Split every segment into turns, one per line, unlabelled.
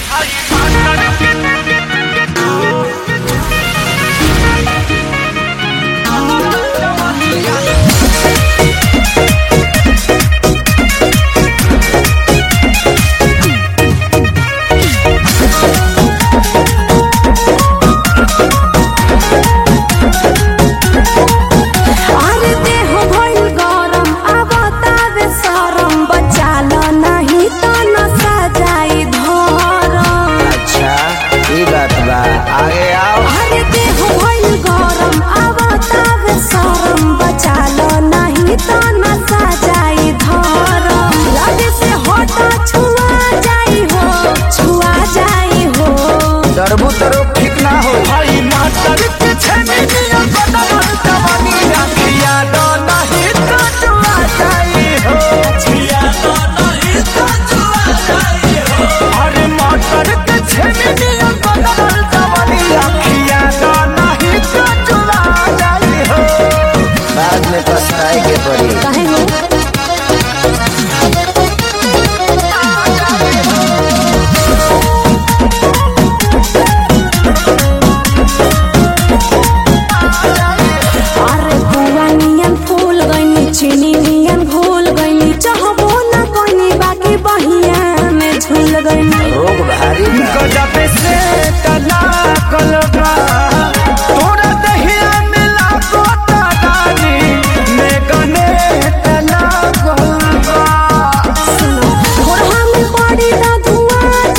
ठीक ना हो भाई मास्टर के छेनी नियम बदल जवानी रखिया दो नहीं तो जुआ जाई हो छिया दो नहीं तो जुआ जाई हो अरे मास्टर के छेनी नियम बदल जवानी रखिया दो नहीं तो जुआ जाई हो बाद में पछताए के पड़ी काहे हो रोग भारी गजब से तना कलबा तोरा दहिया मिला कोता डाली मैं गने तना कलबा
और हम पड़ी ना धुआं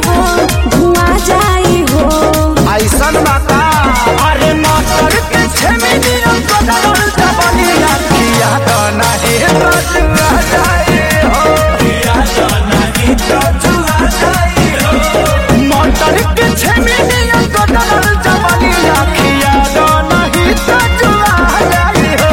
जाई हो
ऐसन बाता अरे मास्टर के छेमी नियम बदल जवानी रखिया तो नहीं तो जुआ जाए हो किया तो नहीं तो जुआ जाए मास्टर के छेमी नियम बदल जवानी रखिया तो नहीं तो जुआ जाए हो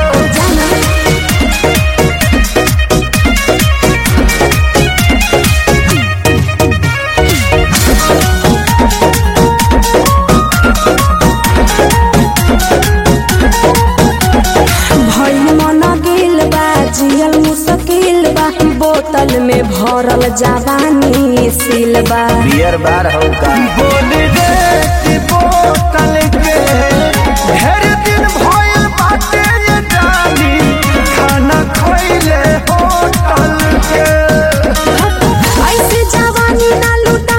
जियल मुश्किल बा बोतल में भरल जवानी सिलबा
बियर बार हो का बोल रे कि बोतल के ढेर दिन भइल बाटे ये जानी खाना खइले होटल के
ऐसे जवानी ना लुटा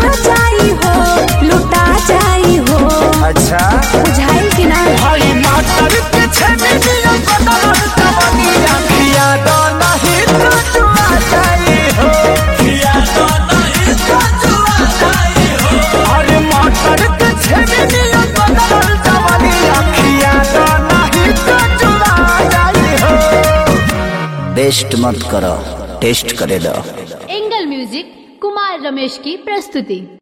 जाई हो
अच्छा
बुझाई कि ना
भाई मास्टर के छेमी नियम बदल जवानी रखिया दो नहीं तो जुआ जाई हो किया दो नहीं तो जुआ जाई हो अरे मास्टर के छेमी नियम बदल जवानी रखिया दो नहीं तो जुआ जाई हो बेस्ट मत करो टेस्ट करे दो
एंगल म्यूजिक कुमार रमेश की प्रस्तुति।